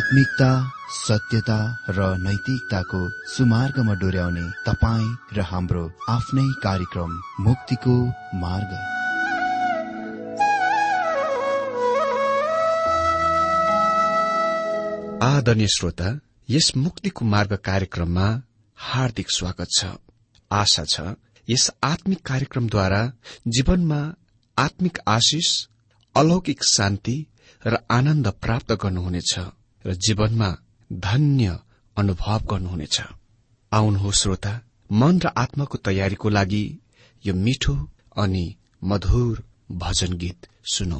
आत्मिकता, सत्यता र नैतिकताको सुमार्गमा डोर्याउने तपाईँ र हाम्रो आफ्नै कार्यक्रम मुक्तिको मार्ग। आदरणीय श्रोता, यस मुक्तिको मार्ग कार्यक्रममा हार्दिक स्वागत छ। आशा छ यस आत्मिक कार्यक्रमद्वारा जीवनमा आत्मिक आशिष, अलौकिक शान्ति र आनन्द प्राप्त गर्नुहुनेछ र जीवनमा धन्य अनुभव गर्नुहुनेछ। आउनुहोस् श्रोता, मन र आत्माको तयारीको लागि यो मिठो अनि मधुर भजन गीत सुनौ।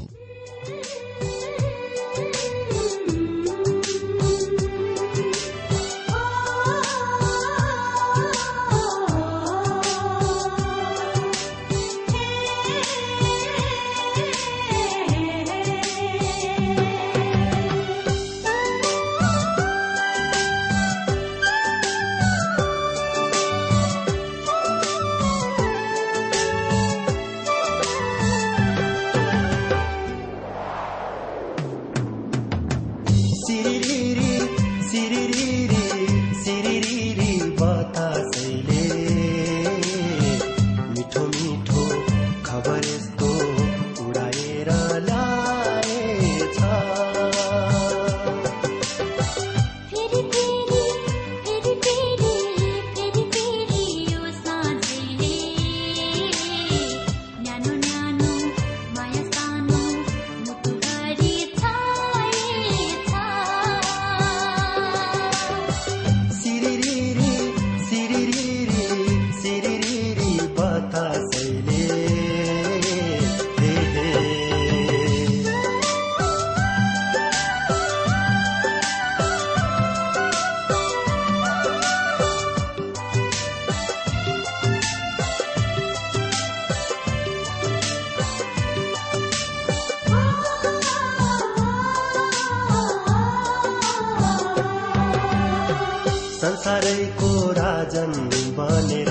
संसारैको राजन बनेर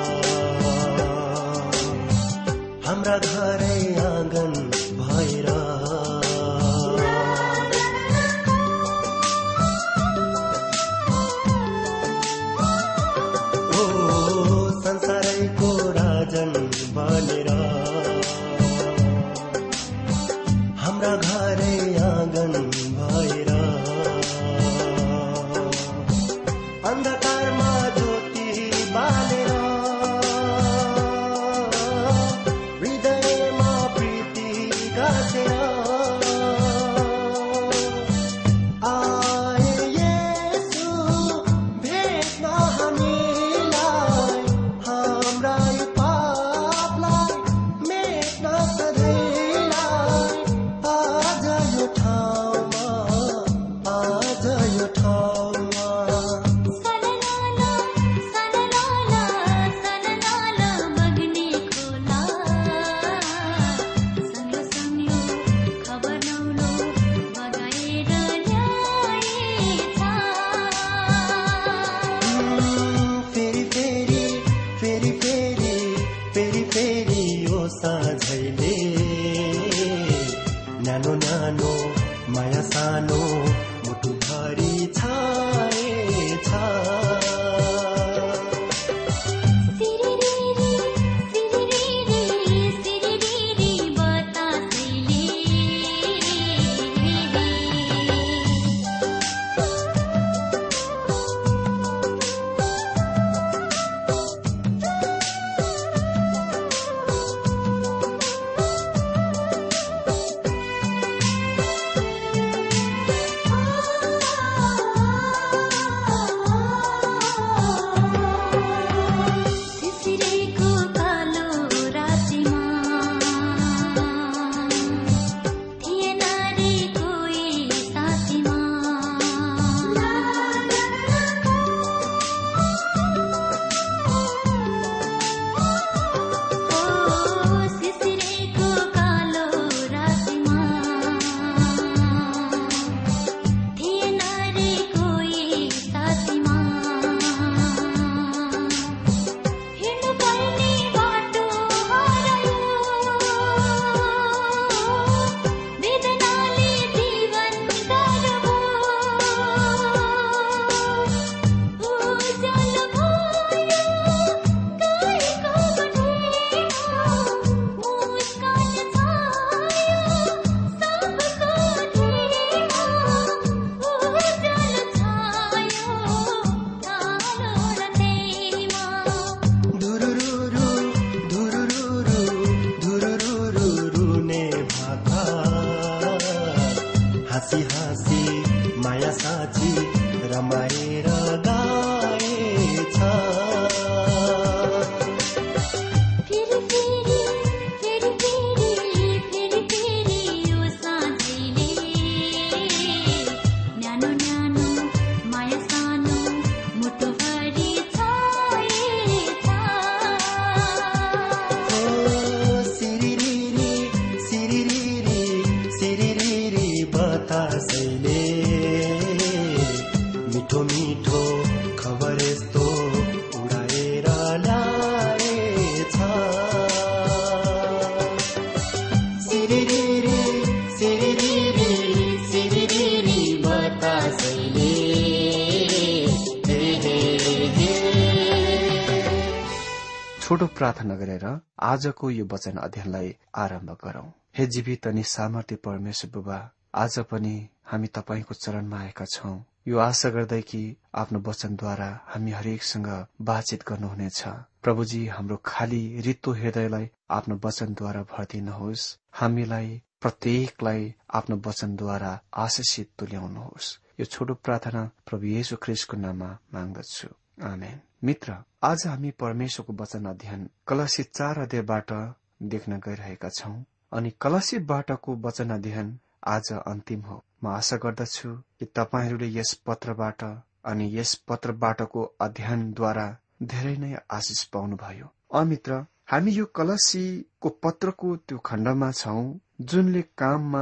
हाम्रा घरै आँगन भएर संसारैको राजन बनेर हाम्रा घरै आँगन भएर अन्धकारमा ज्योति बालेर हृदयमा प्रीति छोटो प्रार्थना गरेर आजको यो वचन अध्ययनलाई आरम्भ गरौं। हे जीवित अनि सामर्थ्य परमेश्वर बुबा, आज पनि हामी तपाईको चरणमा आएका छौं, यो आशा गर्दै कि आफ्नो वचनद्वारा हामी हरेकसँग बातचित गर्नुहुनेछ। प्रभुजी, हाम्रो खाली रित्तो हृदयलाई आफ्नो वचनद्वारा भरिदिनुहोस्। हामीलाई प्रत्येकलाई आफ्नो वचनद्वारा आशीषित तुल्याउनुहोस्। यो छोटो प्रार्थना प्रभु येशू ख्रीष्टको नाममा माग्दछु, आमेन। मित्र, आज हामी परमेश्वरको वचन अध्ययन कलसी 4 अध्यायबाट देख्न गइरहेका छौं अनि कलसीबाटको वचन अध्ययन आज अन्तिम हो। म आशा गर्दछु कि तपाईहरूले यस पत्रबाट अनि यस पत्रबाटको अध्ययनद्वारा धेरै नै आशिष पाउनुभयो। मित्र, हामी यो कलसीको पत्रको त्यो खण्डमा छौं जुनले काममा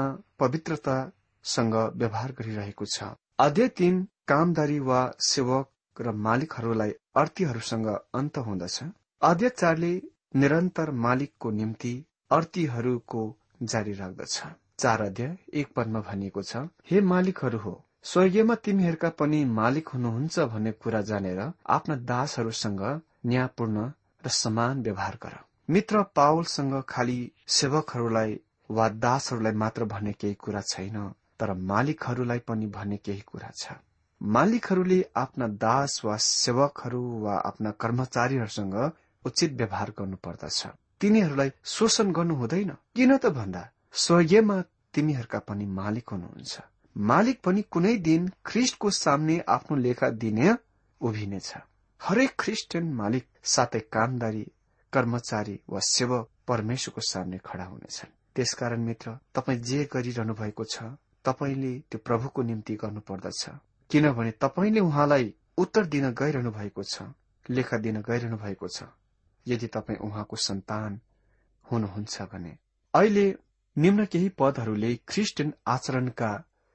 पवित्रतासँग व्यवहार गरिरहेको छ। अध्याय 3 कामदारी वा सेवक र मालिकहरूलाई अर्थीहरूसँग अन्त हुँदछ। अध्याय 4ले निरन्तर मालिकको निम्ति अर्थीहरूको जारी राख्दछ। 4 अध्याय 1 पदमा भनिएको छ, हे मालिकहरू हो, स्वर्गीयमा तिमीहरूका पनि मालिक हुनुहुन्छ भन्ने कुरा जानेर आफ्ना दासहरूसँग न्यायपूर्ण र समान व्यवहार गर। मित्र, पावलसँग खाली सेवकहरूलाई वा दासहरूलाई मात्र भन्ने केही कुरा छैन, तर मालिकहरूलाई पनि भन्ने केही कुरा छ। मालिकहरूले आफ्ना दास वा सेवकहरू वा आफ्ना कर्मचारीहरूसँग उचित व्यवहार गर्नुपर्दछ। तिनीहरूलाई शोषण गर्नु हुँदैन। किन त भन्दा स्वर्गीयमा तिमीहरूका पनि मालिक हुनुहुन्छ। मालिक पनि कुनै दिन ख्रीष्टको सामने आफ्नो लेखा दिने उभिनेछ। हरेक ख्रिस्टियन मालिक साथै कामदारी, कर्मचारी वा सेवक परमेश्वरको सामने खडा हुनेछन्। त्यसकारण मित्र, तपाईँ जे गरिरहनु भएको छ तपाईले त्यो प्रभुको निम्ति गर्नुपर्दछ, किनभने तपाईले उहाँलाई उत्तर दिन गइरहनु भएको छ, लेखा दिन गइरहनु भएको छ, यदि तपाईँ उहाँको सन्तान हुनुहुन्छ भने। अहिले निम्न केही पदहरूले ख्रिस्टियन आचरणका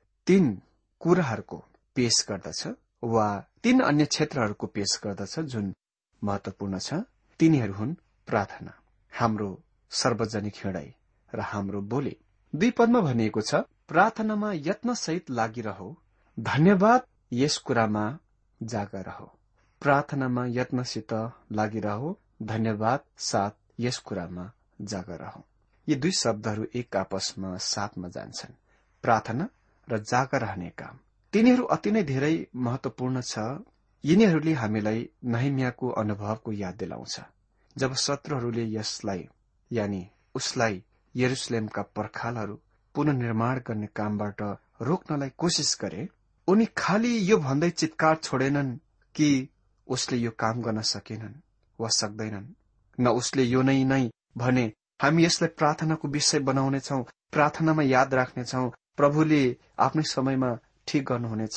3 कुराहरूको पेश गर्दछ वा 3 अन्य क्षेत्रहरूको पेश गर्दछ जुन महत्वपूर्ण छ। तिनीहरू हुन् प्रार्थना, हाम्रो सार्वजनिक हिँडाइ र हाम्रो बोली। 2 पदमा भनिएको छ, प्रार्थनामा यत्न सहित लागिरहौ, धन्यवाद यस कुरामा जागा रहो। प्रार्थनामा यत्नसित लागिरहौ, धन्यवाद साथ यस कुरामा जागा रहो। यी 2 शब्दहरू एक आपसमा साथमा जान्छन्, प्रार्थना र जागा रहने काम। तिनीहरू अति नै धेरै महत्वपूर्ण छ। यिनीहरूले हामीलाई नहमियाको अनुभवको याद दिलाउँछ। जब शत्रुहरूले यसलाई यानी उसलाई यरुशलेमका पर्खालहरू पुनर्निर्माण गर्ने कामबाट रोक्नलाई कोसिस गरे, उनी खाली यो भन्दै चित्कार छोडेनन् कि उसले यो काम गर्न सकेनन् वा सक्दैनन्, न उसले यो नै भने हामी यसलाई प्रार्थनाको विषय बनाउनेछौं, प्रार्थनामा याद राख्नेछौं, प्रभुले आफ्नै समयमा ठिक गर्नुहुनेछ।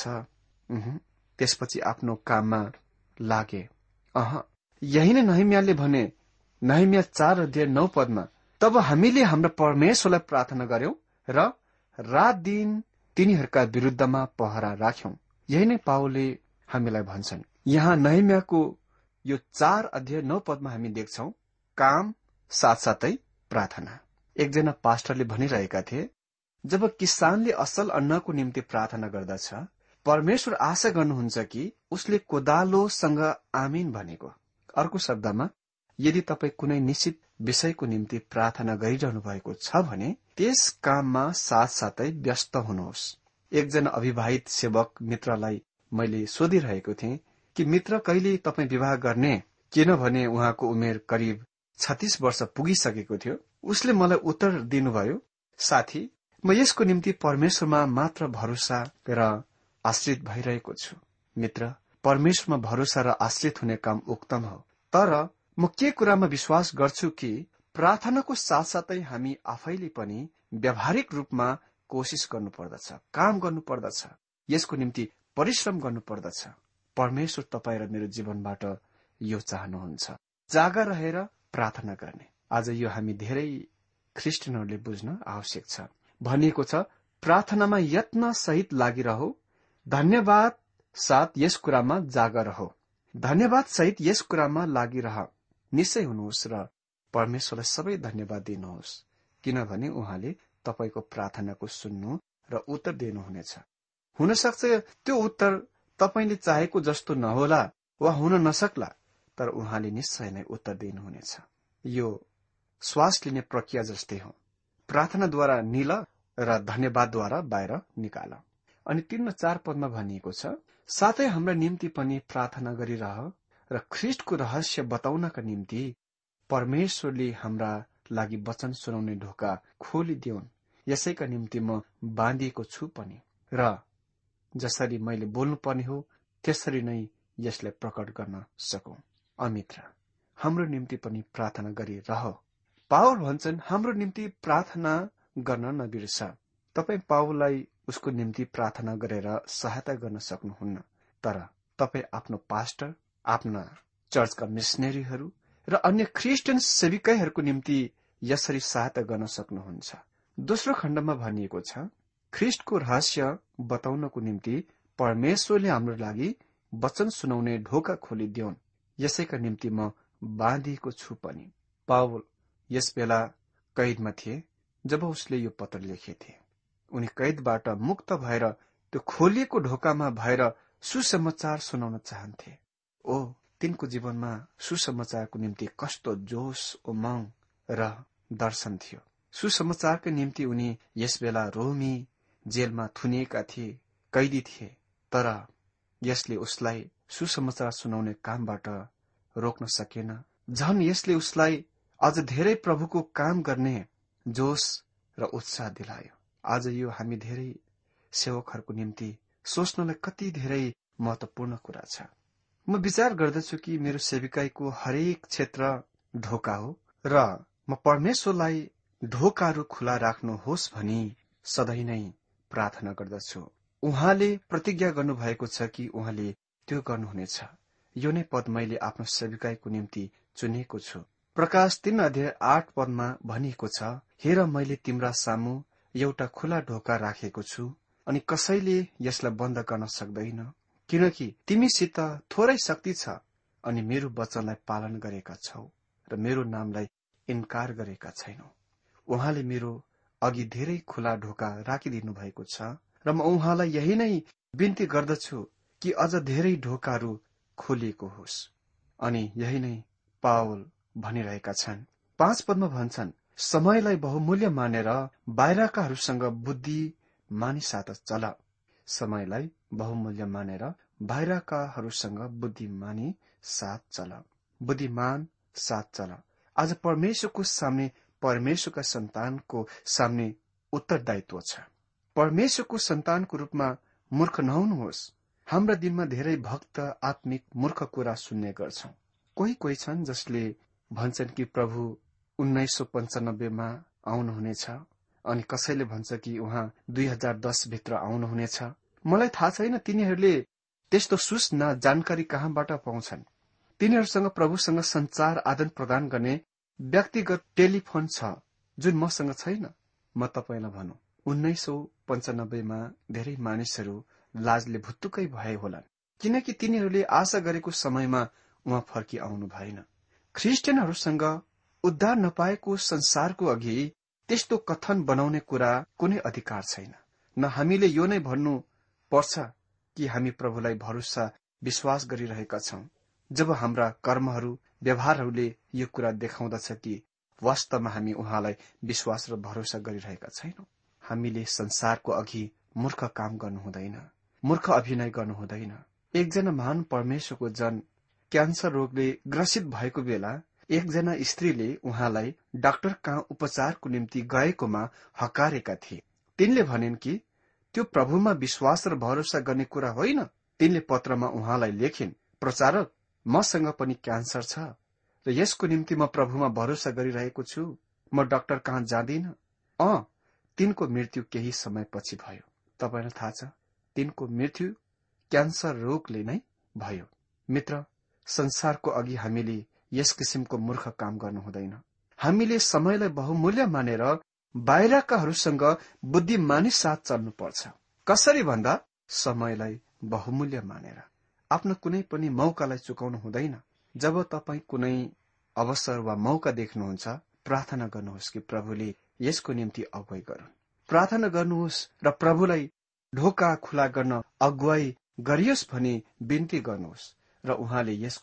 त्यसपछि आफ्नो काममा लागे। यही नै नहमियाले भने। नहमिया 4 अध्याय 9 पदमा, तब हामीले हाम्रो परमेश्वरलाई प्रार्थना गर्यौं र रात दिन तिनीहरूका विरुद्धमा पहरा राख्यौं। यही नै पावलले हामीलाई भन्छन्। यहाँ नहमियाको यो 4 अध्याय 9 पदमा हामी देख्छौं काम साथसाथै प्रार्थना। एकजना पास्टरले भनिरहेका थिए, जब किसानले असल अन्नको निम्ति प्रार्थना गर्दछ, परमेश्वर आशा गर्नुहुन्छ कि उसले कोदालोसँग आमीन भनेको। अर्को शब्दमा, यदि तपाईँ कुनै निश्चित विषयको निम्ति प्रार्थना गरिरहनु भएको छ भने त्यस काममा साथसाथै व्यस्त हुनुहोस्। एकजना अविवाहित सेवक मित्रलाई मैले सोधिरहेको थिएँ कि मित्र, कहिले तपाईँ विवाह गर्ने, किनभने उहाँको उमेर करिब 36 वर्ष पुगिसकेको थियो। उसले मलाई उत्तर दिनुभयो, साथी, म यसको निम्ति परमेश्वरमा मात्र भरोसा र आश्रित भइरहेको छु। मित्र, परमेश्वरमा भरोसा र आश्रित हुने काम उत्तम हो, तर म के कुरामा विश्वास गर्छु कि प्रार्थनाको साथसाथै हामी आफैले पनि व्यावहारिक रूपमा कोसिस गर्नुपर्दछ, काम गर्नुपर्दछ, यसको निम्ति परिश्रम गर्नुपर्दछ। परमेश्वर तपाईँ र मेरो जीवनबाट यो चाहनुहुन्छ, जागा रहेर प्रार्थना गर्ने। आज यो हामी धेरै ख्रिस्टियनहरूले बुझ्न आवश्यक छ। भनिएको छ, प्रार्थनामा यत्न सहित लागिरहौ, धन्यवाद साथ यस कुरामा जागा रहो। धन्यवाद सहित यस कुरामा लागिरह। निश्चय हुनुहोस् र परमेश्वरलाई सबै धन्यवाद दिनुहोस्, किनभने उहाँले तपाईको प्रार्थनाको सुन्नु र उत्तर दिनुहुनेछ। हुन सक्छ त्यो उत्तर तपाईले चाहेको जस्तो नहोला वा हुन नसक्ला, तर उहाँले निश्चय नै उत्तर दिनुहुनेछ। यो श्वास लिने प्रक्रिया जस्तै हो। प्रार्थनाद्वारा निल र धन्यवादद्वारा बाहिर निकाल। अनि 3 र 4 पदमा भनिएको छ, साथै हाम्रा निम्ति पनि प्रार्थना गरिरह र ख्रीष्टको रहस्य बताउनका निम्ति परमेश्वरले हाम्रा लागि वचन सुनाउने ढोका खोलिदिउन्। यसैका निम्ति म बाँधिएको छु पनि, र जसरी मैले बोल्नुपर्ने हो त्यसरी नै यसलाई प्रकट गर्न सकौं। अमित्र, हाम्रो निम्ति पनि प्रार्थना गरिरह। पावल भन्छन्, हाम्रो निम्ति प्रार्थना गर्न नबिर्स। तपाई पावललाई उसको निम्ति प्रार्थना गरेर सहायता गर्न सक्नुहुन्न, तर तपाई आफ्नो पास्टर, आफ्ना चर्चका मिशनरीहरू र अन्य क्रिस्चियन सेविकाईहरूको निम्ति यसरी सहायता गर्न सक्नुहुन्छ। दोस्रो खण्डमा भनिएको छ, ख्रीष्टको रहस्य बताउनको निम्ति परमेश्वरले हाम्रो लागि वचन सुनाउने ढोका खोलिदिउन्। यसैका निम्ति म बाँधिएको छु पनि। पावल यस बेला कैदमा थिए जब उसले यो पत्र लेखेथे। उनी कैदबाट मुक्त भएर त्यो खोलिएको ढोकामा भएर सुसमाचार सुनाउन चाहन्थे। ओ, तिनको जीवनमा सुसमाचारको निम्ति कस्तो जोश, उमंग र दर्शन थियो। सुसमाचारको निम्ति उनी यस बेला रोमी जेलमा थुनिएका थिए, कैदी थिए, तर यसले उसलाई सुसमाचार सुनाउने कामबाट रोक्न सकेन। झन् यसले उसलाई अझ धेरै प्रभुको काम गर्ने जोश र उत्साह दिलायो। आज यो हामी धेरै सेवकहरूको निम्ति सोच्नलाई कति धेरै महत्वपूर्ण कुरा छ। म विचार गर्दछु कि मेरो सेविकाईको हरेक क्षेत्र ढोका हो र म परमेश्वरलाई ढोकाहरू खुला राख्नुहोस् भनी सधैँ नै प्रार्थना गर्दछु। उहाँले प्रतिज्ञा गर्नुभएको छ कि उहाँले त्यो गर्नुहुनेछ। यो नै पद मैले आफ्नो सेविकाईको निम्ति चुनेको छु। प्रकाश 3:8 पदमा भनिएको छ, हेर मैले तिम्रा सामु एउटा खुला ढोका राखेको छु अनि कसैले यसलाई बन्द गर्न सक्दैन, किनकि तिमीसित थोरै शक्ति छ अनि मेरो वचनलाई पालन गरेका छौ र मेरो नामलाई इन्कार गरेका छैनौ। उहाँले मेरो अघि धेरै खुला ढोका राखिदिनु भएको छ र म उहाँलाई यही नै बिन्ती गर्दछु कि अझ धेरै ढोकाहरू खोलिएको होस्। अनि यही नै पावल भनिरहेका छन्। 5 पदमा भन्छन्, समयलाई बहुमूल्य मानेर बाहिरकाहरूसँग बुद्धि मानिसाथ चल। समयलाई बहुमूल्य मानेर बाहिरकाहरूसँग बुद्धि मानी साथ चल। बुद्धिमान साथ चल। आज परमेश्वरको सामने, परमेश्वरका सन्तानको सामने उत्तरदायित्व छ। परमेश्वरको सन्तानको रूपमा मूर्ख नहुनुहोस्। हाम्रा दिनमा धेरै भक्त आत्मिक मूर्ख कुरा सुन्ने गर्छौं। कोही छन् जसले भन्छन् कि प्रभु 1995 मा आउनुहुनेछ, अनि कसैले भन्छ कि उहाँ 2010 भित्र आउनुहुनेछ। मलाई थाहा छैन तिनीहरूले त्यस्तो सूचना जानकारी कहाँबाट पाउँछन्। तिनीहरूसँग प्रभुसँग संचार आदान प्रदान गर्ने व्यक्तिगत टेलिफोन छ, जुन मसँग छैन। म तपाईलाई भनौं, 1995 मा धेरै मानिसहरू लाजले भुत्तुकै भए होलान्, किनकि तिनीहरूले आशा गरेको समयमा उहाँ फर्की आउनु भएन। ख्रिस्टियनहरूसँग उद्धार नपाएको संसारको अघि त्यस्तो कथन बनाउने कुरा कुनै अधिकार छैन। न हामीले यो नै भन्नु पर्छ कि हामी प्रभुलाई भरोसा विश्वास गरिरहेका छौं, जब हाम्रा कर्महरू, व्यवहारहरूले यो कुरा देखाउँदछ कि वास्तवमा हामी उहाँलाई विश्वास र भरोसा गरिरहेका छैनौं। हामीले संसारको अघि मूर्ख काम गर्नु हुँदैन, मूर्ख अभिनय गर्नु हुँदैन। एकजना महान परमेश्वरको जन क्यान्सर रोगले ग्रसित भएको बेला एकजना स्त्रीले उहाँलाई डाक्टर कहाँ उपचारको निम्ति गएकोमा हकारेका थिए। तिनले भनिन् कि त्यो प्रभुमा विश्वास र भरोसा गर्ने कुरा होइन। तिनले पत्रमा उहाँलाई लेखिन्, प्रचारक, मसँग पनि क्यान्सर छ र यसको निम्ति म प्रभुमा भरोसा गरिरहेको छु। म डाक्टर कहाँ जाँदिन। तिनको मृत्यु केही समयपछि भयो। तपाईलाई थाहा छ, तिनको मृत्यु क्यान्सर रोगले नै भयो। मित्र, संसारको अघि हामीले यस किसिमको मूर्ख काम गर्नु हुँदैन। हामीले समयलाई बहुमूल्य मानेर बाहिरकाहरूसँग बुद्धिमानी साथ चल्नुपर्छ। कसरी भन्दा, समयलाई बहुमूल्य मानेर आफ्नो कुनै पनि मौकालाई चुकाउनु हुँदैन। जब तपाईँ कुनै अवसर वा मौका देख्नुहुन्छ, प्रार्थना गर्नुहोस् कि प्रभुले यसको निम्ति अगुवाई गरून्। प्रार्थना गर्नुहोस् र प्रभुलाई ढोका खुला गर्न अगुवाई गरियोस् भनी बिन्ती गर्नुहोस् र उहाँले यसको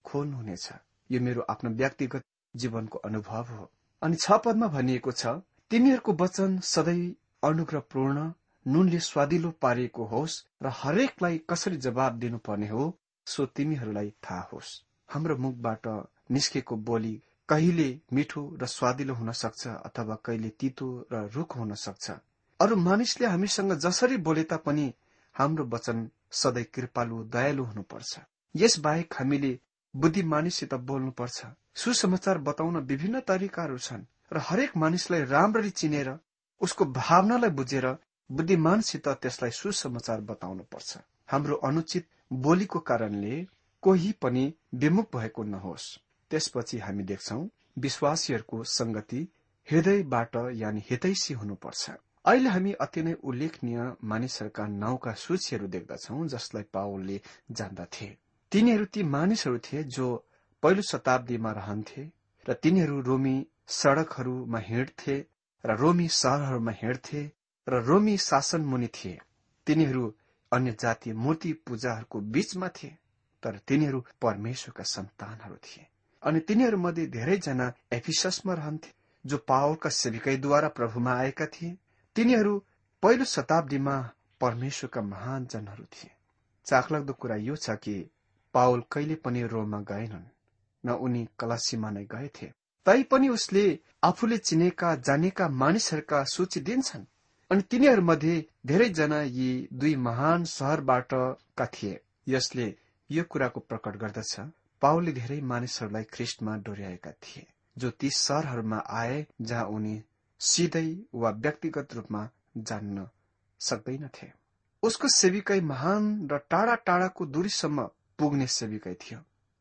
खोल्नुहुनेछ। यो मेरो आफ्नो व्यक्तिगत जीवनको अनुभव हो। अनि 6 पदमा भनिएको छ, तिमीहरूको वचन सधैँ अनुग्रहपूर्ण, नुनले स्वादिलो पारिएको होस् र हरेकलाई कसरी जवाब दिनुपर्ने हो सो तिमीहरूलाई थाहा होस्। हाम्रो मुखबाट निस्केको बोली कहिले मिठो र स्वादिलो हुन सक्छ अथवा कहिले तितो र रुखो हुन सक्छ। अरू मानिसले हामीसँग जसरी बोले तापनि हाम्रो वचन सधैँ कृपालु दयालु हुनुपर्छ। यसबाहेक हामीले बुद्धिमानीसित बोल्नुपर्छ। सुसमाचार बताउन विभिन्न तरिकाहरू छन् र हरेक मानिसलाई राम्ररी चिनेर उसको भावनालाई बुझेर बुद्धिमानसित त्यसलाई सुसमाचार बताउनु पर्छ। हाम्रो अनुचित बोलीको कारणले कोही पनि विमुख भएको नहोस्। त्यसपछि हामी देख्छौं विश्वासीहरूको संगति हृदयबाट यानि हितैषी हुनुपर्छ। अहिले हामी अति नै उल्लेखनीय मानिसहरूका नाउँका सूचीहरू देख्दछौं जसलाई पावलले जान्दथे। तिनीहरू ती मानिसहरू थिए जो पहिलो शताब्दीमा रहन्थे र तिनीहरू रोमी सड़कहरूमा हिँड्थे र रोमी शहरहरूमा हिँड्थे र रोमी शासन मुनि थिए। तिनीहरू अन्य जातीय मूर्ति पूजाहरूको बीचमा थिए, तर तिनीहरू परमेश्वरका सन्तानहरू थिए। अनि तिनीहरूमध्ये धेरैजना एफिससमा रहन्थे जो पावलका सेविकैद्वारा प्रभुमा आएका थिए। तिनीहरू पहिलो शताब्दीमा परमेश्वरका महान जनहरू थिए। चाखलाग्दो कुरा यो छ कि पावल कहिले पनि रोममा गएनन्, न उनी कलसीमा नै गएथे। तैपनि उसले आफूले चिनेका जानेका मानिसहरूका सूची दिन्छन् अनि तिनीहरूमध्ये धेरैजना यी दुई महान शहरबाटका थिए। यसले यो कुराको प्रकट गर्दछ पावलले धेरै मानिसहरूलाई ख्रिस्टमा डोर्याएका थिए जो ती शहरहरूमा आए जहाँ उनी सिधै वा व्यक्तिगत रूपमा जान्न सक्दैनथे। उसको सेविकै महान र टाढा टाढाको दूरीसम्म पुग्ने सेविकै थियो।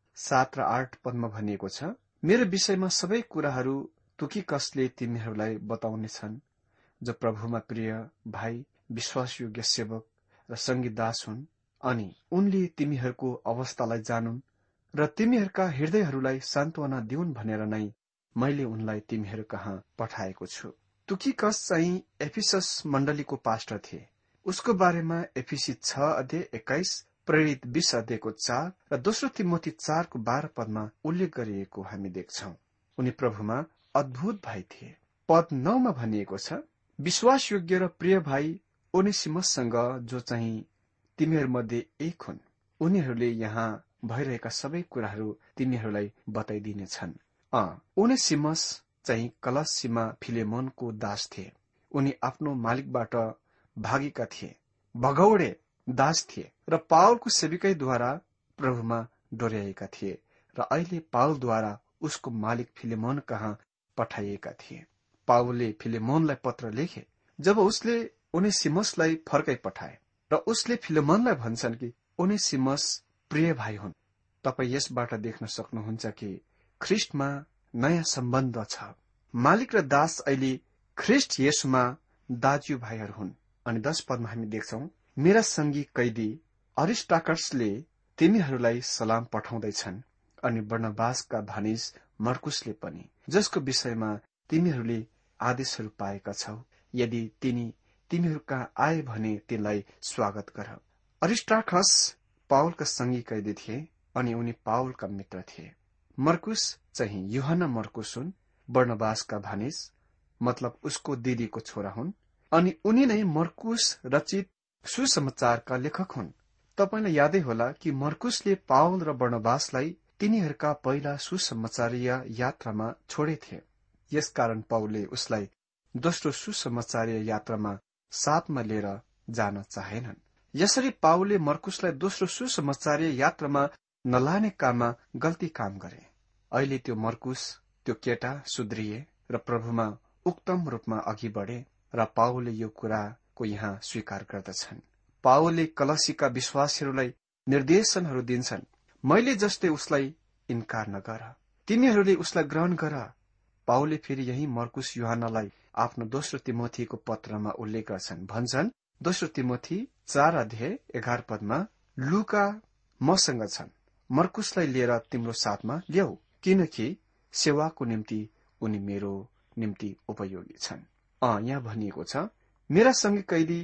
7 र 8 पदमा भनिएको छ, मेरो विषयमा सबै कुराहरू तुकिकसले तिमीहरूलाई बताउनेछन् जो प्रभुमा प्रिय भाइ, विश्वासयोग्य सेवक र संगीदास हुन्। अनि उनले तिमीहरूको अवस्थालाई जानुन् र तिमीहरूका हृदयहरूलाई सान्त्वना दिउन् भनेर नै मैले उनलाई तिमीहरू कहाँ पठाएको छु। तुकिकस चाहिँ एफिसस मण्डलीको पास्टर थिए। उसको बारेमा एफिसी 6 अध्याय 21, प्रेरित 20 अध्यायको 4 र दोस्रो तिमोथी 4 को 12 पदमा उल्लेख गरिएको हामी देख्छौं। उनी प्रभुमा अद्भुत भाइ थिए। पद 9 मा भनिएको छ, विश्वासयोग्य र प्रिय भाइ ओनेसिमससँग जो चाहिँ तिमीहरूमध्ये एक हुन्, उनीहरूले यहाँ भइरहेका सबै कुराहरू तिमीहरूलाई बताइदिनेछन्। ओनेसिमस चाहिँ कलसीमा फिलेमोनको दास थिए। उनी आफ्नो मालिकबाट भागेका थिए, भगौडे दास थिए र पावलको सेविकैद्वारा प्रभुमा डोर्याएका थिए र अहिले पावलद्वारा उसको मालिक फिलेमोन कहाँ पठाइएका थिए। पावलले फिलेमोनलाई पत्र लेखे जब उसले ओनेसिमसलाई फर्कै पठाए र उसले फिलेमोनलाई भन्छन् कि ओनेसिमस प्रिय भाइ हुन्। तपाईँ यसबाट देख्न सक्नुहुन्छ कि ख्रिस्टमा नयाँ सम्बन्ध छ। मालिक र दास अहिले ख्रिस्ट येशूमा दाज्यू भाइहरू हुन्। अनि 10 पदमा हामी देख्छौं, मेरा संगी कैदी अरिस्टार्कसले तिमीहरूलाई सलाम पठाउँदैछन् अनि बर्नबासका भानिज मर्कुसले पनि, जसको विषयमा तिमीहरूले आदेशहरू पाएका छौ। यदि तिमीहरू कहाँ आए भने तिनलाई स्वागत गर। अरिस्टार्कस पावलका संगी कैदी थिए अनि उनी पावलका मित्र थिए। मर्कुस चाहिँ यूहन्ना मर्कुस हुन्, बर्नबासका भानिज, मतलब उसको दिदीको छोरा हुन्। अनि उनी नै मर्कुस रचित सुसमाचारका लेखक हुन्। तपाईलाई यादै होला कि मर्कुसले पावल र बर्नबासलाई तिनीहरूका पहिला सुसमाचारीय यात्रामा छोडेथे। यसकारण पावलले उसलाई दोस्रो सुसमाचारीय यात्रामा साथमा लिएर जान चाहेनन्। यसरी पावलले मर्कुसलाई दोस्रो सुसमाचारीय यात्रामा नलाने काममा गल्ती काम गरे। अहिले त्यो मर्कुस, त्यो केटा सुध्रिए र प्रभुमा उक्तम रूपमा अघि बढे र पावलले यो कुराको यहाँ स्वीकार गर्दछन्। पावलले कलसीका विश्वासीहरूलाई निर्देशनहरू दिन्छन्, मैले जस्तै उसलाई इन्कार नगर, तिमीहरूले उसलाई ग्रहण गर। पावलले फेरि यही मर्कुस यूहन्नालाई आफ्नो दोस्रो तिमोथीको पत्रमा उल्लेख गर्छन्। भन्छन्, दोस्रो तिमोथी 4 अध्याय 11 पदमा, लुका मसँग छन्, मर्कुसलाई लिएर तिम्रो साथमा ल्याऊ, किनकि सेवाको निम्ति उनी मेरो निम्ति उपयोगी छन्। यहाँ भनिएको छ, मेरा सँगै कैदी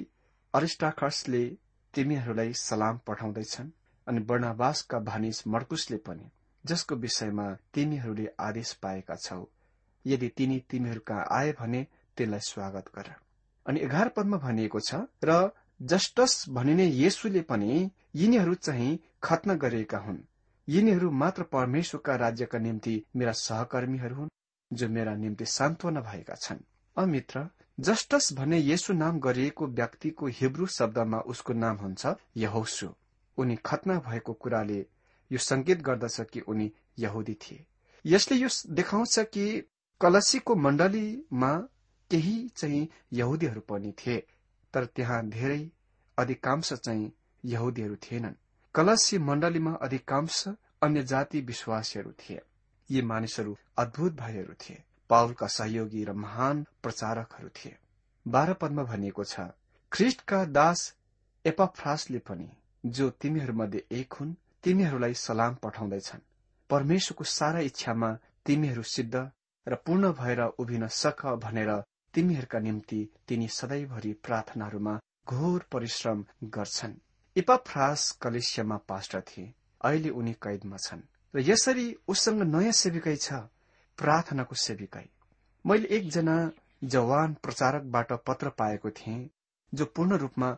अरिस्टार्कसले तिमीहरूलाई सलाम पठाउँदैछन् अनि बर्नबासका भानिज मर्कुसले पनि, जसको विषयमा तिमीहरूले आदेश पाएका छौ। यदि तिमीहरू कहाँ आए भने त्यसलाई स्वागत गर। अनि 11 पदमा भनिएको छ, र जस्टस भनिने येशूले पनि यिनीहरू चाहिँ खतना गरिएका हुन्। यिनीहरू मात्र परमेश्वरका राज्यका निम्ति मेरा सहकर्मीहरू हुन्, जो मेरा निम्ति सान्त्वना भएका छन्। मित्र, जस्टस भन्ने येशू नाम गरिएको व्यक्तिको हिब्रू शब्दमा उसको नाम हुन्छ यहोशू। उनी खतना भएको कुराले यो संकेत गर्दछ कि उनी यहुदी थिए। यसले यो देखाउँछ कि कलसीको मण्डलीमा केही चाहिँ यहुदीहरू पनि थिए, तर त्यहाँ धेरै अधिकांश चाहिँ यहुदीहरू थिएनन्। कलसी मण्डलीमा अधिकांश अन्य जाति विश्वासीहरू थिए। यी मानिसहरू अद्भुत भाइहरू थिए, पाउलका सहयोगी र महान प्रचारकहरू थिए। 12 पदमा भनिएको छ, ख्रिस्टका दास एपाफ्रासले पनि, जो तिमीहरूमध्ये एक हुन्, तिमीहरूलाई सलाम पठाउँदैछन्। परमेश्वरको सारा इच्छामा तिमीहरू सिद्ध र पूर्ण भएर उभिन सक भनेर तिमीहरूका निम्ति तिनी सधैँभरि प्रार्थनाहरूमा घोर परिश्रम गर्छन्। एपाफ्रास कलेसियामा पास्टर थिए। अहिले उनी कैदमा छन् र यसरी उसँग नयाँ सेविकाई छ, प्रार्थनाको सेविकाई। मैले एकजना जवान प्रचारकबाट पत्र पाएको थिएँ, जो पूर्ण रूपमा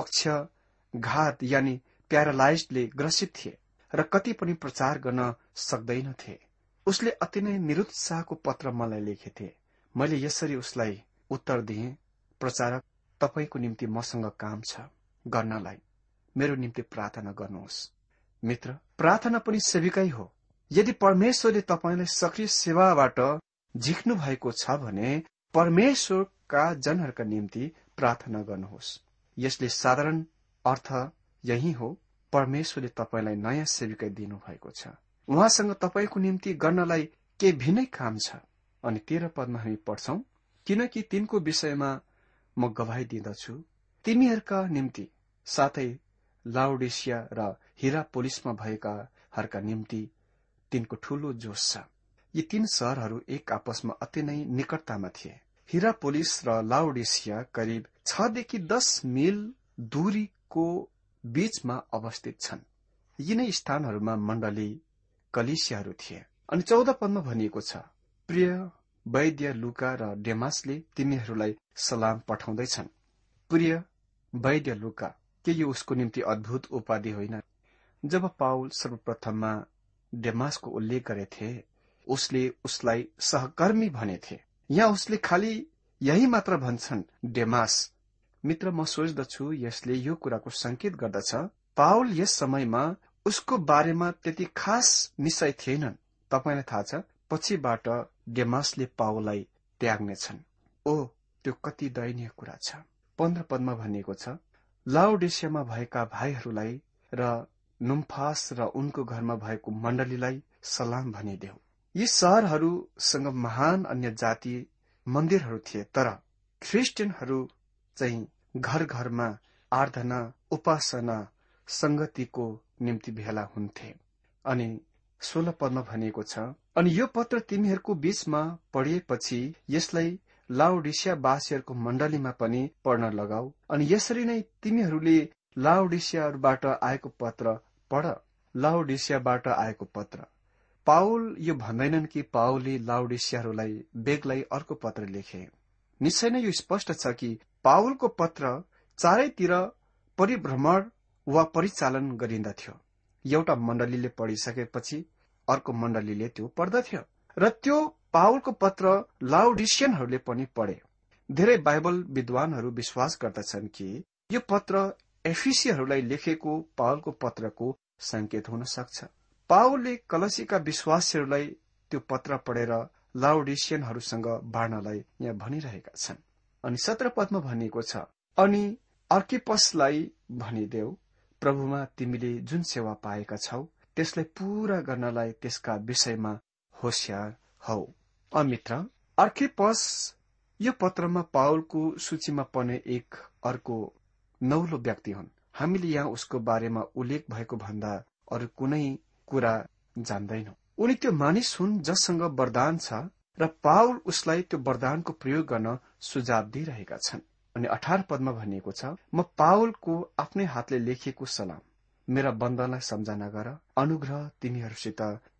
पक्षघात यानी प्यारालाइजले ग्रसित थिए र कति पनि प्रचार गर्न सक्दैनथे। उसले अति नै निरुत्साहको पत्र मलाई लेखेथे। मैले यसरी उसलाई उत्तर दिएँ, प्रचारक, तपाईको निम्ति मसँग काम छ गर्नलाई, मेरो निम्ति प्रार्थना गर्नुहोस्। मित्र, प्रार्थना पनि सेविकाई हो। यदि परमेश्वरले तपाईलाई सक्रिय सेवाबाट झिक्नु भएको छ भने परमेश्वरका जनहरूका निम्ति प्रार्थना गर्नुहोस्। यसले साधारण अर्थ यही हो, परमेश्वरले तपाईलाई नयाँ सेविकाई दिनु भएको छ। उहाँसँग तपाईको निम्ति गर्नलाई के भिन्नै काम छ। अनि 13 पदमा हामी पढ्छौं, किनकि तिनको विषयमा म गवाही दिँदछु, तिमीहरूका निम्ति साथै लाउडिसिया र हिरापोलिसमा भएकाहरूका निम्ति तिनको ठूलो जोश छ। यी 3 शहरहरू एक आपसमा अति नै निकटतामा थिए। हिरापोलिस र लाउडिसिया करिब 6 देखि 10 मिल दूरीको बीचमा अवस्थित छन्। यिनै स्थानहरूमा मण्डली कलिसियाहरू थिए। अनि 14 पदमा भनिएको छ, प्रिय वैद्य लुका र डेमासले तिमीहरूलाई सलाम पठाउँदैछन्। प्रिय वैद्य लुका, के यो उसको निम्ति अद्भुत उपाधि होइन? जब पाउल सर्वप्रथममा डेमासको उल्लेख गरेथे, उसले उसलाई सहकर्मी भनेथे। यहाँ उसले खालि यही मात्र भन्छन्, डेमास। मित्र, म सोच्दछु यसले यो कुराको संकेत गर्दछ, पाउल यस समयमा उसको बारेमा त्यति खास निश्चय थिएनन्। तपाईलाई थाहा छ, पछिबाट डेमासले पाउललाई त्याग्नेछन्। ओ, त्यो कति दयनीय कुरा छ। 15 पदमा भनिएको छ, लाउडिसियामा भएका भाइहरूलाई र नुम्फास र उनको घरमा भएको मण्डलीलाई सलाम भनिदेऊ। यी शहरहरूसँग महान अन्य जाति मन्दिरहरू थिए, तर ख्रिस्टियनहरू चाहिँ घर घरमा आराधना, उपासना, संगतिको निम्ति भेला हुन्थे। अनि 16 पदमा भनिएको छ, अनि यो पत्र तिमीहरूको बीचमा पढिएपछि यसलाई लाउडिसियावासीहरूको मण्डलीमा पनि पढ्न लगाऊ। अनि यसरी नै तिमीहरूले लाउडिसियाबाट आएको पत्र पढ। लाउडिसियाबाट आएको पत्र। पाउल यो भन्दैनन् कि पाउलले लाउडिसियाहरूलाई बेग्लै अर्को पत्र लेखे। निश्चय नै यो स्पष्ट छ कि पाउलको पत्र चारैतिर परिभ्रमण वा परिचालन गरिन्दथ्यो। एउटा मण्डलीले पढिसकेपछि अर्को मण्डलीले त्यो पढ्दथ्यो र त्यो पाउलको पत्र लाउडिसियनहरूले पनि पढे। धेरै बाइबल विद्वानहरू विश्वास गर्दछन् कि यो पत्र एफिसीहरूलाई लेखेको पाउलको पत्रको संकेत हुन सक्छ। पाउलले कलसीका विश्वासीहरूलाई त्यो पत्र पढेर लाउडिसियनहरूसँग बाँड्नलाई यहाँ भनिरहेका छन्। अनि 17 पदमा भनिएको छ, अनि अर्किपसलाई भनिदेऊ, प्रभुमा तिमीले जुन सेवा पाएका छौ त्यसलाई पूरा गर्नलाई त्यसका विषयमा होशियार हौ। मित्र, अर्किपस यो पत्रमा पाउलको सूचीमा पर्ने एक अर्को नौलो व्यक्ति हुन्। हामीले यहाँ उसको बारेमा उल्लेख भएको भन्दा अरू कुनै कुरा जान्दैनौं। उनी त्यो मानिस हुन् जससँग वरदान छ र पाउल उसलाई त्यो वरदानको प्रयोग गर्न सुझाव दिइरहेका छन्। अनि 18 पदमा भनिएको छ, म पाउलको आफ्नै हातले लेखिएको सलाम, मेरा बन्धनलाई सम्झना गर, अनुग्रह तिमीहरूसित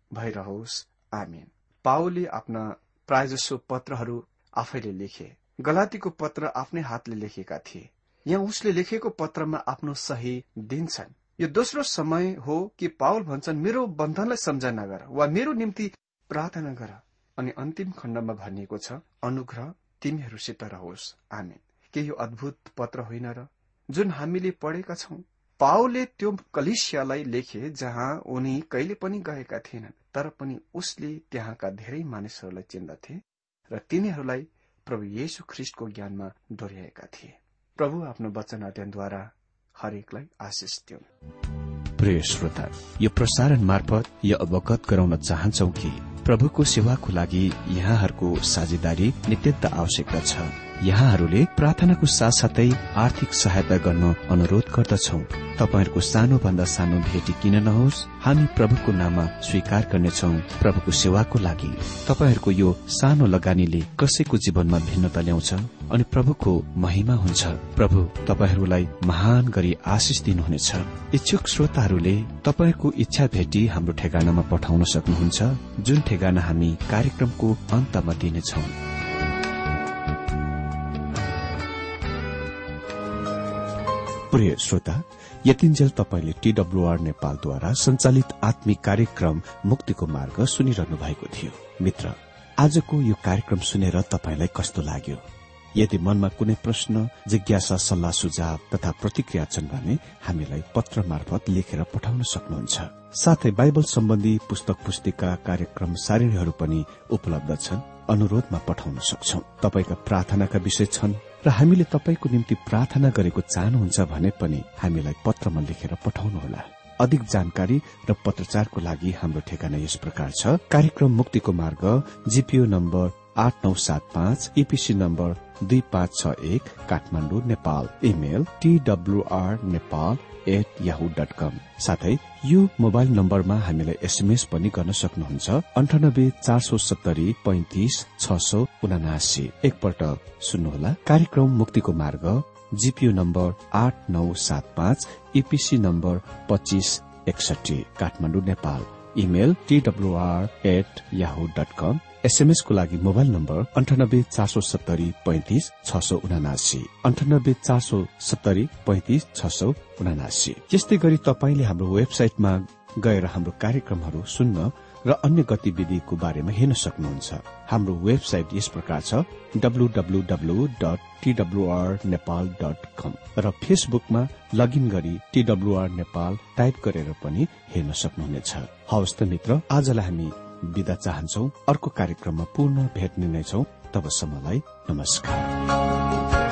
भइरहोस्। आमेन। पावलले आफ्ना प्रायजसो पत्रहरू आफैले लेखे। गलातीको पत्र आफ्नै हातले लेखेका थिए। यहाँ उसले लेखेको पत्रमा आफ्नो सही दिन्छन्। यो दोस्रो समय हो कि पावल भन्छन्, मेरो बन्धनलाई सम्झना गर वा मेरो निम्ति प्रार्थना गर। अनि अन्तिम खण्डमा भनिएको छ, अनुग्रह तिमीहरूसित रहोस्। आमेन। के यो अद्भुत पत्र होइन र, जुन हामीले पढेका छौं? पावलले त्यो कलिसियालाई लेखे जहाँ उनी कहिले पनि गएका थिएनन्, तर पनि उसले त्यहाँका धेरै मानिसहरूलाई चिन्दथे र तिनीहरूलाई प्रभु येशू ख्रीष्टको ज्ञानमा डोर्याएका थिए। प्रभु आफ्नो वचन अध्ययनद्वारा हरेकलाई आशिष दिउन्। प्रिय श्रोता, यो प्रसारण मार्फत यो अवगत गराउन चाहन्छौ कि प्रभुको सेवाको लागि यहाँहरूको साझेदारी नित्यन्त आवश्यकता छ। यहाँहरूले प्रार्थनाको साथसाथै आर्थिक सहायता गर्न अनुरोध गर्दछौ। तपाईहरूको सानो भन्दा सानो भेटी किन नहोस्, हामी प्रभुको नाममा स्वीकार गर्नेछौ। प्रभुको सेवाको लागि तपाईहरूको यो सानो लगानीले कसैको जीवनमा भिन्नता ल्याउँछ अनि प्रभुको महिमा हुन्छ। प्रभु तपाईहरूलाई महान गरी आशिष दिनुहुनेछ। इच्छुक श्रोताहरूले तपाईहरूको इच्छा भेटी हाम्रो ठेगानामा पठाउन सक्नुहुन्छ, जुन ठेगाना हामी कार्यक्रमको अन्तमा दिनेछौ। प्रिय श्रोता, यतिन्जेल तपाईले TWR नेपालद्वारा संचालित आत्मिक कार्यक्रम मुक्तिको मार्ग सुनिरहनु भएको थियो। मित्र, आजको यो कार्यक्रम सुनेर तपाईलाई कस्तो लाग्यो? यदि मनमा कुनै प्रश्न, जिज्ञासा, सल्लाह सुझाव तथा प्रतिक्रिया छन् भने हामीलाई पत्र मार्फत लेखेर पठाउन सक्नुहुन्छ। साथै बाइबल सम्बन्धी पुस्तक पुस्तिका, कार्यक्रम सारिणीहरू पनि उपलब्ध छन्, अनुरोधमा पठाउन सक्छौ। तपाईका प्रार्थनाका विषय छन् र हामीले तपाईको निम्ति प्रार्थना गरेको चाहनुहुन्छ भने पनि हामीलाई पत्रमा लेखेर पठाउनुहोला। अधिक जानकारी र पत्रचारको लागि हाम्रो ठेगाना यस प्रकार छ। कार्यक्रम मुक्तिको मार्ग, GPO number 8975, EPC number 2561, Kathmandu, Nepal. Email twrnepal@yahoo.com। साथै यो मोबाइल नम्बरमा हामीलाई SMS पनि गर्न सक्नुहुन्छ, 98 470 35 679। एकपल्ट सुन्नुहोला। कार्यक्रम मुक्तिको मार्ग, GPO number 8975, EPC number 2561, Kathmandu, Nepal. Email twr@yahoo.com। SMS को लागि मोबाइल नम्बर 98 470 35 679, 98 470 35 679। यस्तै गरी तपाईले हाम्रो वेबसाइटमा गएर हाम्रो कार्यक्रमहरू सुन्न र अन्य गतिविधिको बारेमा हेर्न सक्नुहुन्छ। हाम्रो वेबसाइट यस प्रकार छ, www.twrnepal.com, र फेसबुकमा लगइन गरी TWR नेपाल टाइप गरेर पनि हेर्न सक्नुहुनेछ। हवस् त मित्र, आजलाई हामी बिदा चाहन्छौ। अर्को कार्यक्रममा पुनः भेट्ने नै छौं। तबसम्मलाई नमस्कार।